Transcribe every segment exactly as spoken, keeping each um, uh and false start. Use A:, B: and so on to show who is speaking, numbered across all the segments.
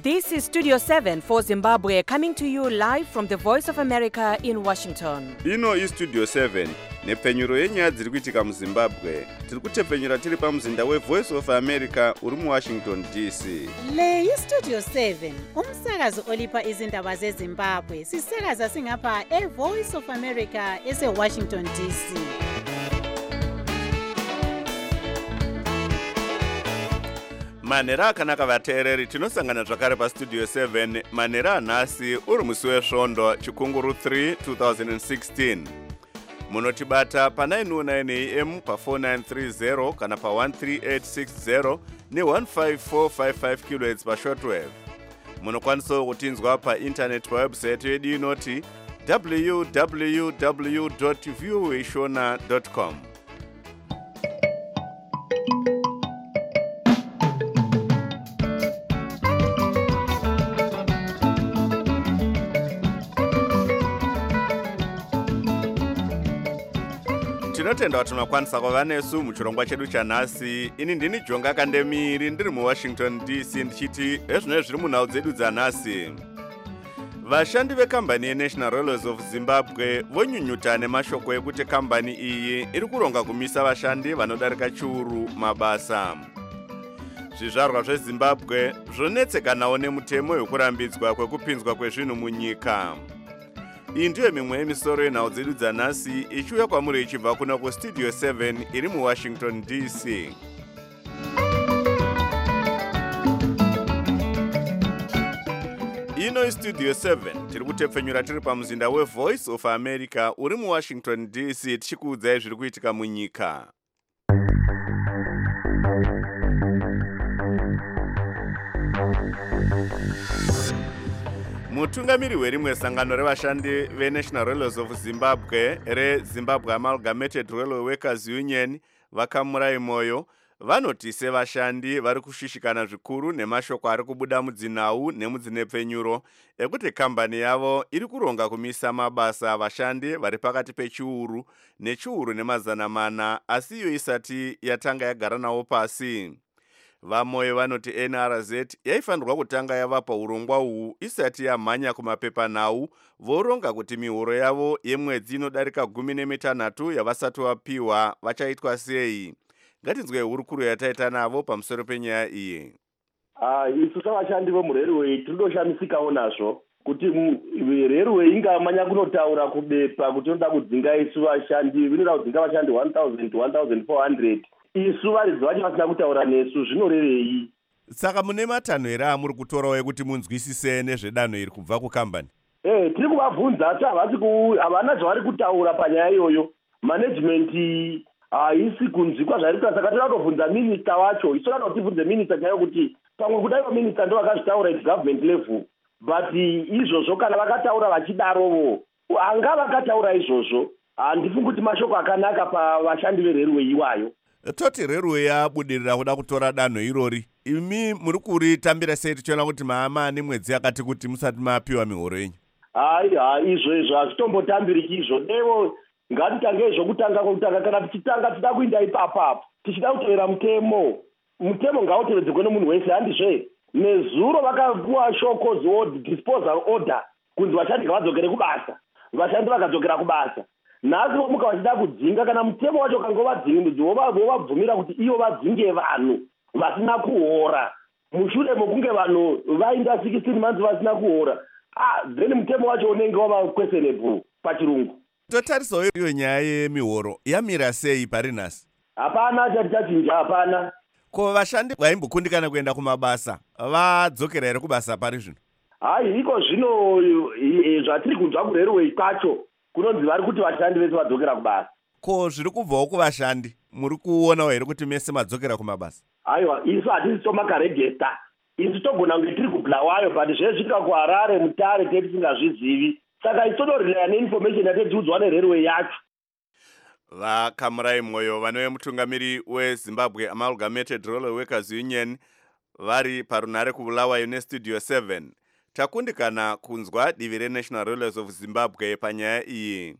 A: This is Studio seven for Zimbabwe, coming to you live from the Voice of America in Washington.
B: Ino is Studio seven, nepfenyuro yenyaya dziri kuitika muZimbabwe. Tiri kutepfenyura tiri pamuzinda weVoice of America uri muWashington D C.
C: Le iStudio seven, umsakazo olipa izindaba zeZimbabwe. Sisakaza singapha eVoice of America eseWashington D C.
B: Manera akanaka vateereri, tinosangana zvakare paStudio seven manera anhasi uri musi wesvondo chikunguru three twenty sixteen. Munotibata pa nine oh nine A M pa four nine three zero kana pa one three eight six zero ne one five four five five kilohertz pa shortwave. Munokwanisa kutinzwa pa internet pa website yedu inoti w w w dot voa shona dot com. Tinotenda kuti munokwanisa kuva nesu muchirongwa chedu chanhasi. Ini ndini Jonga Kandemiri ndiri muWashington D C ndichiti ezvino zviri munhau dzedu dzanhasi. Vashandi vekambani yeNational Railways of Zimbabwe vonyunyuta nemashoko ekuti kambani iyi iri kuronga kumisa vashandi vanodarika chiuru mabasa. Zvizvarwa zveZimbabwe zvonetsekanawo nemutemo wekurambidzwa kwekupinzwa kwezvinhu munyika. Iyi ndiyo mimwe yemisoro yenhau dzedu dzanhasi ichiuya kwamuri ichibva kuna kuStudio seven iri muWashington D C. Ino iStudio seven tiri kutepfenyura tiri pamuzinda weVoice of America uri muWashington D C tichikuudzai zviri kuitika munyika. Mutungamiri werimwe sangano revashandi veNational Railways of Zimbabwe reZimbabwe Amalgamated Railway Workers Union Vakamurai Moyo vanoti sevashandi vari kushishikana zvikuru nemashoko ari kubuda mudzinhau nemudzinepfenyuro ekuti kambani yavo iri kuronga kumisa mabasa vashandi vari pakati pechiuru nechiuru nemazana mana asi iyo isati yatanga yagara navo pasi. Vamoyo vanoti N R Z yaifanirwa kutanga yavapa urongwa uhu isati yamhanya kumapepanhau voronga kuti mihoro yavo yemwedzi inodarika gumi nemitanhatu yavasati vapiwa vachaitwa sei. Ngatinzwe hurukuro yataita navo pamusoro penyaya iyi.
D: Ah, isu savashandi vemurailway tinoshamisikawo nazvo kuti railway ingamanya kunotaura kubepa kuti inoda kudzinga isu vashandi, vinoda kudzinga vashandi one thousand to one thousand four hundred. Isu varidzi vacho vasina kutaura nesu zvinorevei?
B: Saka mune matanho here amuri kutorawo ekuti munzwisise nezvedanho iri kubva kukambani?
D: Eh, tiri kuvabvunza asi havasi havana zvavari kutaura panyaya iyoyo. Management haisi kunzwikwa zvairi kuita, saka toda kutovhunza minista wacho. Isu toda kutivhunze minista chayo kuti pamwe kudai minista ndo vakazvitaura at government level, but izvozvo kana vakataura vachidarovo anga vakataura izvozvo handifungi kuti mashoko akanaka pavashandi verailway iwayo.
B: Toti railway yabudirira kuda kutora danho irori, imi muri kuritambira sei tichiona kuti maamani mwedzi yakati kuti musati mapiwa mihoro yenyu?
D: Hai hai izvo izvo hazvitombotambiriki izvo. Devo ngatitange zvokutanga kwokutanga, kana tichitanga tida kuinda ipapapo tichida kutevera mutemo. Mutemo ngautevedzerwe nemunhu wese, handizve nezuro vakapuwa shoko disposal order kunzi vashandi ngavadzokere kubasa, vashandi vakadzokera kubasa. Nhasi vomuka vachida kudzinga, kana mutemo wacho kangovadzingi vovabvumira kuti ivo vadzinge vanhu vasina kuhora mushure mokunge vanhu vainda sixteen months vasina kuhora. Ah, then mutemo wacho unenge wava questionable pachirungu.
B: Totarisawo iyo nyaya yemihoro yamira sei pari nhasi?
D: Hapana chati chachinja, hapana.
B: Ko vashandi vaimbokundikana kuenda kumabasa vadzokera here kubasa pari zvino?
D: Hai, iko zvino zvatiri kunzwa kurailway kwacho kunonzi vari kuti vashandi vese vadzokera kubasa.
B: Ko zviri kubvawo kuvashandi muri kuonawo here kuti mese madzokera kumabasa?
D: Aiwa, isu hatisi tomakaregesta, isu togona kunge tiri kubulawayo, but zvezvika kuHarare Mutare tete tisingazvizivi, saka isu tonorelaya neinformation yatetiudzwa nerailway yacho.
B: Vakamurai Moyo vanove mutungamiri weZimbabwe Amalgamated Railway Workers Union vari parunhare kubulawayo neStudio seven. Takundikana kunzwa divi reNational Railways of Zimbabwe panyaya iyi.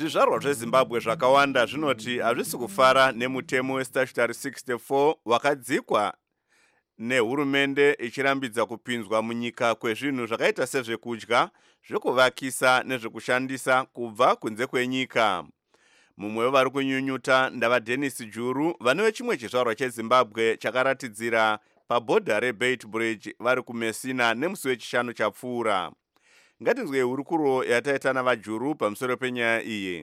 B: zvizvarwa zvezimbabwe zvakawanda zvinoti hazvisi kufara nemutemo westatutory sixty-four wakadzikwa nehurumende ichirambidza kupinzwa munyika kwezvinhu zvakaita sezvekudya, zvekuvakisa nezvekushandisa kubva kunze kwenyika. Mumwe wevari kunyunyuta ndava Dennis Juru, vane vechimwe chizvarwa chezimbabwe chakaratidzira pabhodha reBeit Bridge vari kuMessina nemusi wechishanu chapfuura. Ngatinzwe hurukuro yataita navaJuru pamusoro penyaya iyi.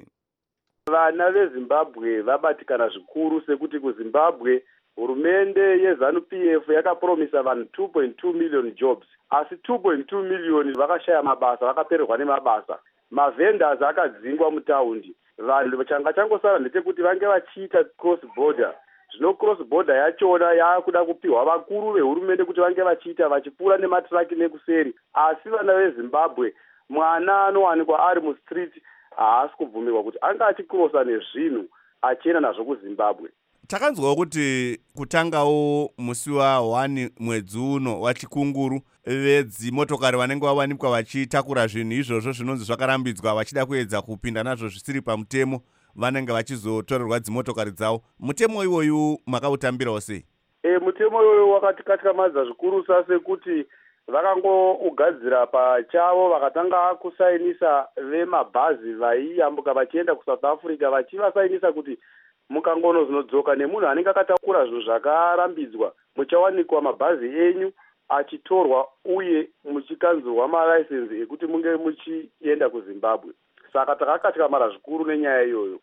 E: Vana veZimbabwe vabatikana zvikuru sekuti kuZimbabwe hurumende yeZanu-P F yakapromisa vanhu two point two million jobs, asi two point two million vakashaya mabasa, vakapererwa nemabasa. Mavendors akadzingwa mutaundi. Vanhu changa changosara ndechekuti vange vachiita cross border. Zvino cross border yachona yakuda kupiwa vakuru vehurumende kuti vange vachiita vachipfuura nematraki nekuseri. Asi vana veZimbabwe, mwana anowanikwa ari mustreet haasi kubvumirwa kuti anga achikrosa nezvinhu achienda nazvo kuZimbabwe.
B: Takanzwawo kuti kutangawo musi wa1 mwedzi uno wachikunguru vedzimotokari vanenge vawanikwa vachitakura zvinhu izvozvo zvinonzi zvakarambidzwa vachida kuedza kupinda nazvo zvisiri pamutemo vanenge vachizotorerwa dzimotokari dzavo. Mutemo iwoyu makautambirawo sei?
E: E, mutemo iwoyu wakatikatikamadza zvikuru sekuti vakangougadzira pachavo vakatanga kusainisa vemabhazi vaiyambuka vachienda kuSouth Africa vachivasainisa kuti mukangono zvinodzoka nemunhu anenge akatakura zvinhu zvakarambidzwa muchawanikwa mabhazi enyu achitorwa uye muchikanzurwa malaisensi ekuti munge muchienda kuZimbabwe. Saka takakatyamara zvikuru nenyaya iyoyo.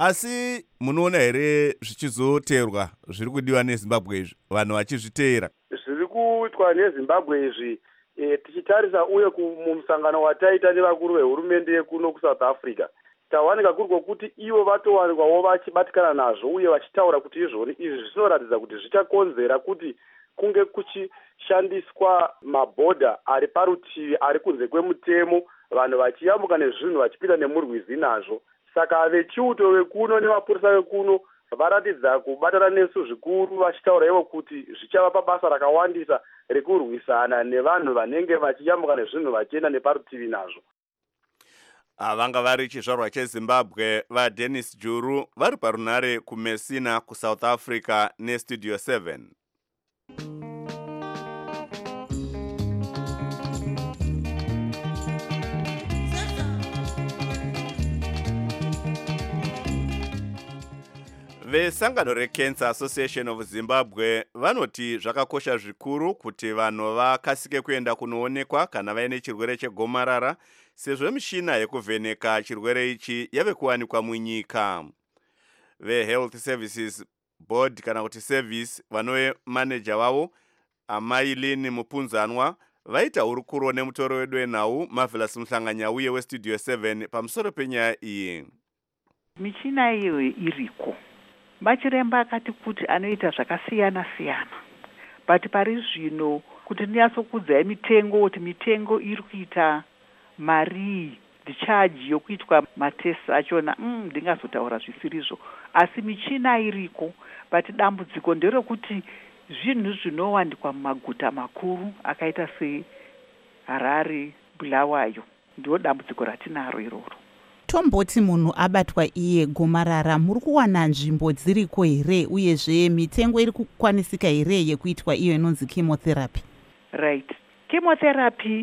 B: Asi munoona here zvichizoteerwa zviri kudiwa neZimbabwe izvi, vanhu vachizviteera?
E: Zviri kuitwa neZimbabwe izvi e, tichitarisa uye mumusangano wataita nevakuru vehurumende yekuno kuSouth Africa, tawanika kuri kwokuti ivo vatowanikwawo vachibatikana nazvo uye vachitaura kuti izvoni izvi zvinoratidza kuti zvichakonzera kuti kunge kuchishandiswa mabhodha ari parutivi ari kunze kwemutemo, vanhu vachiyambuka nezvinhu vachipinda nemurwizi nazvo. Saka vechiuto vekuno nemapurisa vekuno varatidza kubatana nesu zvikuru vachitaura ivo kuti zvichavapa basa rakawandisa rekurwisana nevanhu vanenge vachiyambuka nezvinhu vachienda neparutivi nazvo.
B: Vanga vari chizvarwa cheZimbabwe vaDennis Juru vari parunare kuMessina kuSouth Africa neStudio seven. Vesangano reCancer Association of Zimbabwe vanoti zvakakosha zvikuru kuti vanhu vakasike kuenda kunoonekwa kana vaine chirwere chegomarara, sezvo mishina yekuvheneka chirwere ichi yave kuwanikwa munyika. VeHealth Services Board kana kuti service vanove manager wavo Amai Lynn Mupunzanwa vaita hurukuro nemutoro wedu wenhau Marvelous Muhlanganya uye weStudio seven pamusoro penyaya iyi.
F: Michina iyo iriko. Machiremba akati kuti anoita zvakasiyana siyana. But pari zvino kuti ndinyatsokudza mitengo kuti mitengo iri kuita mari discharge yokuitwa matest achona mm, ndingazotaura zvisirizvo, asi michina iriko. But dambudziko nderekuti zvinhu zvinowanikwa mumaguta makuru akaita seHarare, Bulawayo, ndio dambudziko ratinaro iroro.
C: Tomboti munhu abatwa iye gomarara, muri kuwana nzvimbo dziriko here uyezve mitengo iri kukwanisika here yekuitwa iyo inonzi chemotherapy?
F: Right. Chemotherapy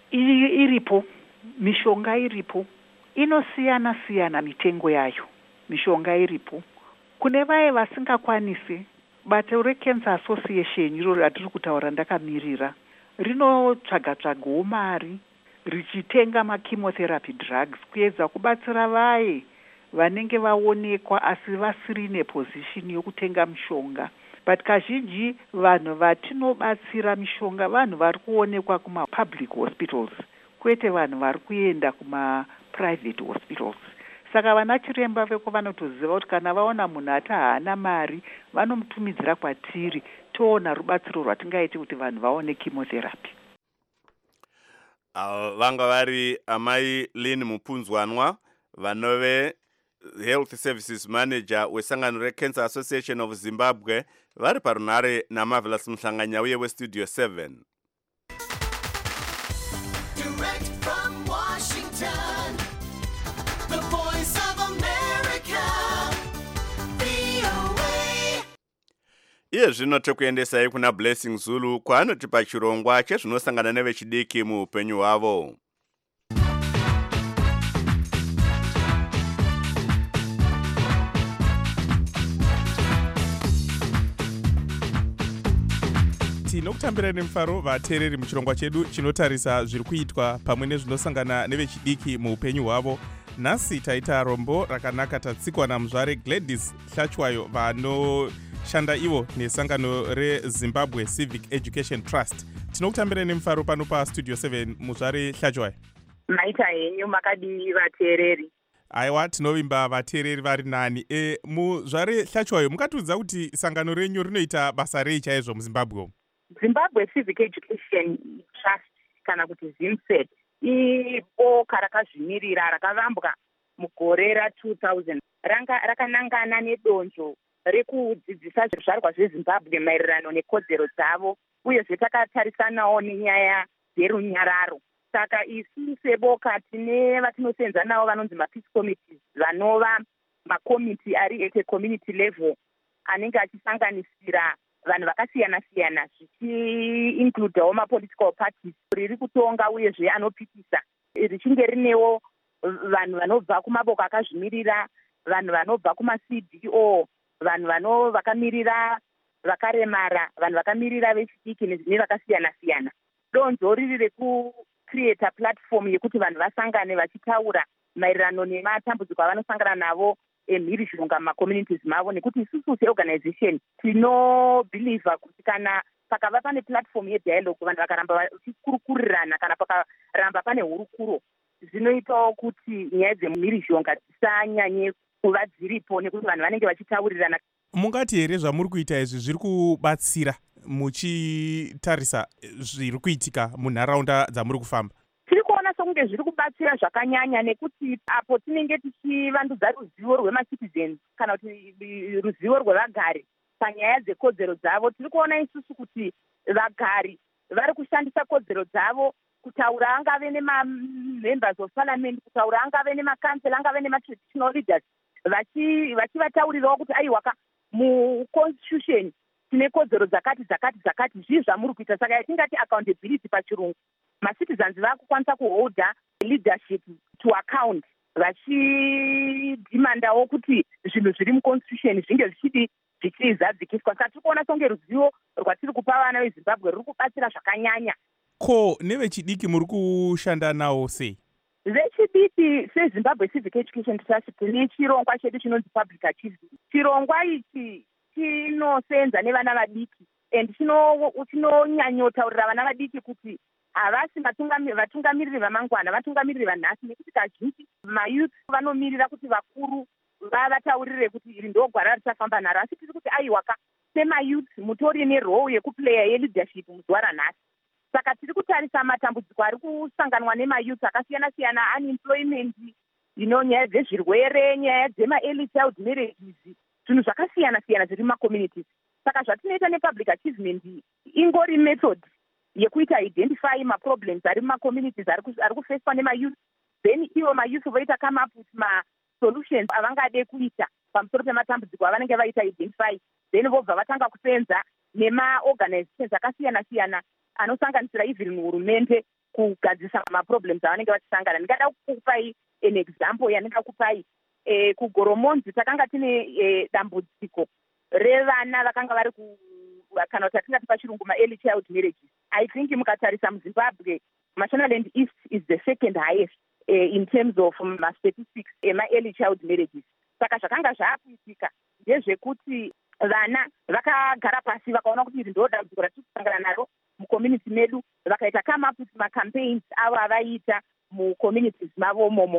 F: iripo, mishonga iripo, inosiyana siyana mitengo yayo. Mishonga iripo. Kune vaye vasingakwanisi, bato reCancer Association iro ratiri kutaura ndakamirira, rinotsvaga tsvagawo mari richitenga machemotherapy drugs kuedza kubatsira vaye vanenge vaonekwa asi vasiri neposition yokutenga mishonga. But kazhinji vanhu vatinobatsira mishonga vanhu vari kuonekwa kuma public hospitals, kwete vanhu vari kuenda kuma private hospitals. Saka vana chiremba veko vanotoziva kuti kana vaona munhu ati haana mari vanomutumidzira kwatiri toona rubatsiro rwatingaiti kuti vanhu vaone chemotherapy.
B: Uh, vanga vari Amai Lynn Mupunzwanwa vanove Health Services Manager wesangano reCancer Association of Zimbabwe vari parunare naMarvelous Muhlanganya uye weStudio seven.
G: Direct from Washington, the voice of America.
B: iye zvino tekuendesai kuna Blessing Zulu kwaanotipa chirongwa chezvinosangana nevechidiki muupenyu hwavo.
G: tinokutambira nemufaro vateereri muchirongwa chedu chinotarisa zviri kuitwa pamwe nezvinosangana nevechidiki muupenyu hwavo. Nhasi taita rombo rakanaka tatsikwa naMuzvare Gladys Hlachwayo vanoshanda ivo nesangano reZimbabwe Civic Education Trust. Tinokutambira nemufaro pano pastudio seven. Muzvare Hlachwayo,
H: maita henyu makadii vateereri?
G: Aiwa, tinovimba vateereri vari nani. E, Muzvare Hlachwayo, mukatiudza kuti sangano renyu rinoita basa rei chaizvo muZimbabwe?
H: Zimbabwe Civic Education Trust kana kuti ZIMSET iboka rakazvimirira rakavambwa mugore ra two thousand. Ranga rakanangana nedonzvo rekudzidzisa zvizvarwa zveZimbabwe maererano nekodzero dzavo, uyezve takatarisanawo nenyaya dzerunyararo. Saka isu seboka tine vatinosenza navo vanonzi mapeace committees, vanova makomiti ari at a community level anenge achisanganisira vanhu vakasiyana-siyana zvichiincludawo mapolitical parties riri kutonga uyezve anopikisa, richinge rinewo vanhu vanobva kumaboka akazvimirira, vanhu vanobva kuma-C D O, vanhu vano vakamirira vakaremara, vanhu vakamirira vechidiki nevakasiyana-siyana. Donzvo riri rekucreata platform yekuti vanhu vasangane vachitaura maererano nematambudziko avanosangana navo emhirizhonga mumakommunities mavo, nekuti isusu seorganization tinobhilivha kuti kana pakava pane platform yedialogue vanhu vakaramba vachikurukurirana kana pakaramba pane hurukuro, zvinoitawo kuti nyaya dzemhirizhonga dzisanyanye kuva dziripo nekuti vanhu vanenge vachitaurirana.
G: Mungati here zvamuri kuita izvi zviri kubatsira muchitarisa zviri kuitika munharaunda dzamuri kufamba?
H: Tiri kuona sokunge zviri kubatsira zvakanyanya, nekuti apo tinenge tichivandudza ruzivo rwemacitizens kana kuti ruzivo rwevagari panyaya dzekodzero dzavo. Tiri kuona isusu kuti vagari vari kushandisa kodzero dzavo kutaura, angave nemamembers of parliament, kutaura angave nemakansela, angave nematraditional leaders, vachivataurirawo kuti aiwaka muconstitution tine kodzero dzakati dzakati dzakati, zvii zvamuri kuita. Saka yatingati accountability pachirungu, macitizens vakukwanisa kuholda leadership to account, vachidhimandawo kuti zvinhu zviri muconstitution zvinge zvichidi zvichizadzikiswa. Saka tiri kuona songe ruzivo rwatiri kupa vana veZimbabwe ruri kubatsira zvakanyanya.
G: Ko nevechidiki muri kushanda nawo sei?
H: Vechidiki seZimbabwe Civic Education Trust tine chirongwa chedu chinonzi public achievement. Chirongwa ichi chinosenza nevana vadiki and chinonyanyotaurira vana vadiki kuti havasi vatungamiriri vamangwana, vatungamiriri vanhasi, nekuti kazhinji mayouth vanomirira kuti vakuru vavataurire kuti iri ndo gwara richafamba naro, asi tiri kuti aiwaka semayouth mutori nerole yekuplaya yeleadership muzuva ranhasi. Saka tiri kutarisa matambudziko ari kusanganwa nemayouth akasiyana-siyana, unemployment, ino nyaya dzezvirwere, nyaya dzema-early child marriages, zvinhu zvakasiyana-siyana zviri mumakommunities. Saka zvatinoita nepublic achievement ingori method yekuita identify maproblems ari mumakommunities ari kufeswa nemayouth, then ivo mayouth voita come up with masolutions avangade kuita pamusoro pematambudziko avanenge vaita identify, then vobva vatanga kusenza nemaorganizations akasiyana-siyana anosanganisira even hurumende kugadzisa maproblems avanenge vachisangana. Ndingada kukupai an example yaningada kupai. E, kugoromonzi takanga tine e, dambudziko revana vakanga vari kana kuti atingati pachirungu ma-early child marriages. I think mukatarisa muZimbabwe, Mashonaland East is the second highest uh, in terms of ma-statistics ema-early child marriages. Saka zvakanga zvaakuitika ndezvekuti vana vakagara pasi vakaona kuti iri ndo dambudziko ratiri kusangana naro mucommunity medu, vakaita come up with macampaigns avo avaita mucommunities mavo momo,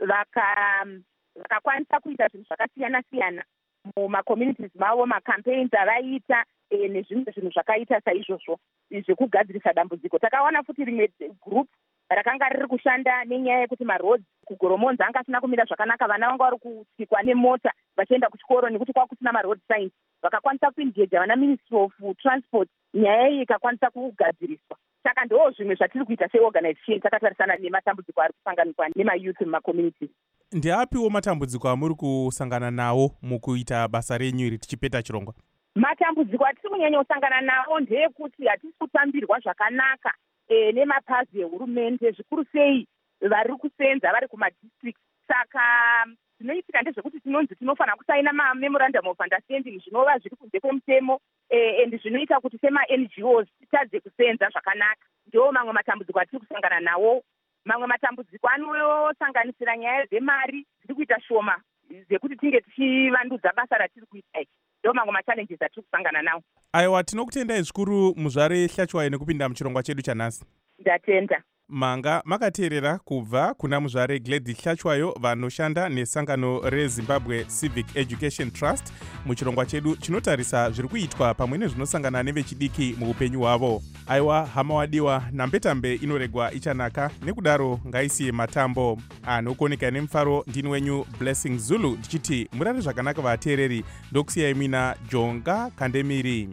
H: vakakwanisa kuita zvinhu zvakasiyana-siyana mumakommunities mavo, macampaigns avaita e, nezvimwe zvinhu zvakaita saizvozvo zvekugadzirisa dambudziko. Takaona futi rimwe group rakanga riri kushanda nenyaya yekuti maroads kugoromonza anga asina kumira zvakanaka, vana vanga vari kutsikwa nemota vachienda kuchikoro nekuti kwava kusina maroad signs. Vakakwanisa kuengage vana ministry of transport, nyaya iyi ikakwanisa kugadziriswa. Saka ndo zvimwe zvatiri kuita seorganization takatarisana nematambudziko ari kusanganikwa nemayouth mumakommunities.
G: Ndiapiwo matambudziko amuri kusangana nawo mukuita basa renyu iri tichipeta chirongwa?
H: matambudziko atiri kunyanya kusangana nawo ndeyekuti hatisi kutambirwa zvakanaka e, nemapazi ehurumende, zvikuru sei vari kusenza vari kumadistrict. Saka zvinoitika ndezvekuti tinonzi tinofanira kusaina mamemorandum of understanding zvinova zviri kunze kwemutemo and zvinoita kuti sema-N G Os titadze kusenza zvakanaka. Ndiwo mamwe matambudziko atiri kusangana nawo. Mamwe matambudziko anosanganisira nyaya dzemari dziri kuita shoma dzekuti tinge tichivandudza basa ratiri kuita iri. Ndiwo mamwe machallenges atiri kusangana nawo.
G: Aiwa, tinokutendai zvikuru muzvare Hlachwayo nekupinda muchirongwa chedu chanhasi.
H: Ndatenda.
G: Manga makateerera kubva kuna muzvare Gladys Hlachwayo vanoshanda nesangano reZimbabwe Civic Education Trust muchirongwa chedu chinotarisa zviri kuitwa pamwe nezvinosangana nevechidiki muupenyu hwavo. Aiwa, hama wadiwa, nambetambe inoregwa ichanaka, nekudaro ngaisiye matambo. Anokuoneka nemufaro ndini wenyu Blessing Zulu ndichiti murare zvakanaka vateereri, ndokusiyai mina Jonga Kandemiri.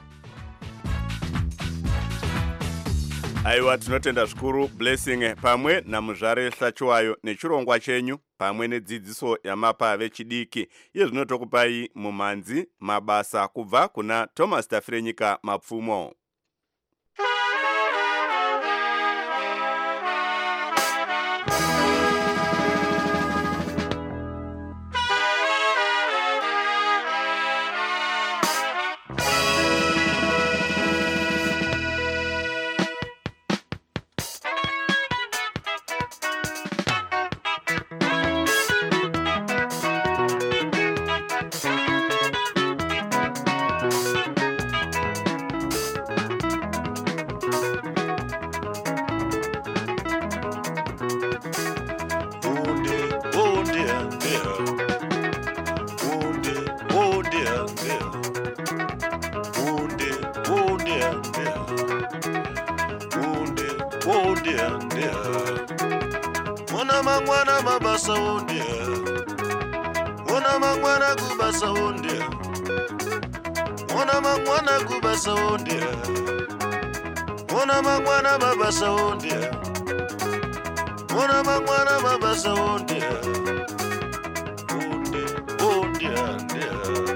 B: Aiwa, tinotenda zvikuru Blessing pamwe namuzvare Hlachwayo nechirongwa chenyu pamwe nedzidziso yamapa vechidiki. Iye zvinotokupai mumanzi mabasa kubva kuna Thomas Tafrenyika Mapfumo.
I: Mwana mangwana mabasa ondia, mwana mangwana kubasa ondia, mwana mangwana kubasa ondia, mwana mangwana mabasa ondia, mwana mangwana mabasa ondia, onde ondia ondia,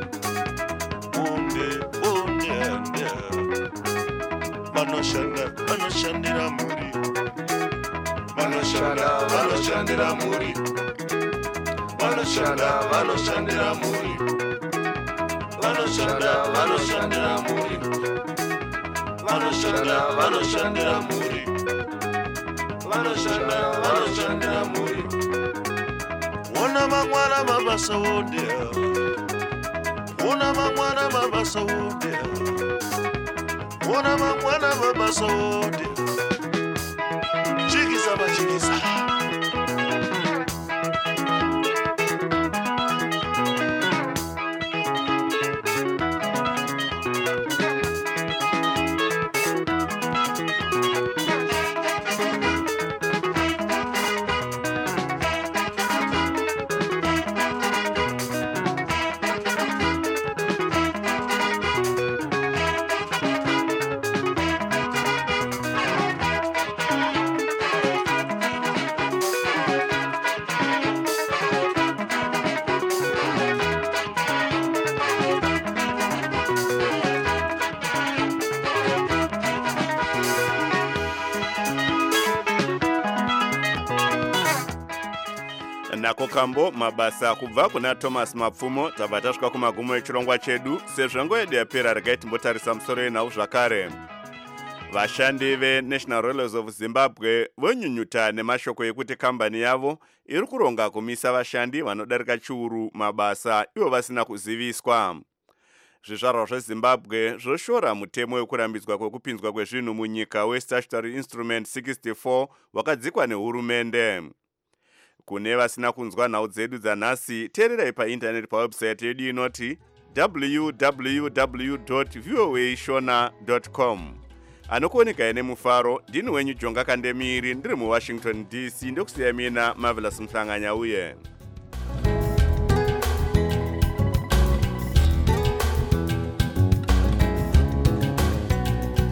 I: onde ondia ondia, manoshanda manoshandira muri. Vanoshanda, vanoshandira muri. Vanoshanda, vanoshandira muri. Vanoshanda, vanoshandira muri. Vanoshanda, vanoshandira muri. Vanoshanda, vanoshandira muri. Ona mangwana mabasa ondia. Ona mangwana mabasa ondia. Ona mangwana mabasa ondia. Chigisa bachigisa.
B: Nako kambo mabasa kubva kuna Thomas Mapfumo. Tabva tasvika kumagumo echirongwa chedu. Sezvo nguva yedu yapera, regai timbotarisa musoro yenhau zvakare. Vashandi veNational Railways of Zimbabwe vonyunyuta nemashoko ekuti kambani yavo iri kuronga kumisa vashandi vanodarika chiuru mabasa ivo vasina kuziviswa. Zvizvarwa zveZimbabwe zvoshora mutemo wekurambidzwa kwekupinzwa kwezvinhu munyika weStatutory Instrument sixty-four wakadzikwa nehurumende. Kune vasina kunzwa nhau dzedu dzanhasi, teererai paindaneti pawebsite yedu inoti w w w dot v o a shona dot com. Anokuoneka nemufaro ndini wenyu Jonga Kandemiri, ndiri muWashington D C, ndokusiyai mina Marvelous Mhlanganya uye.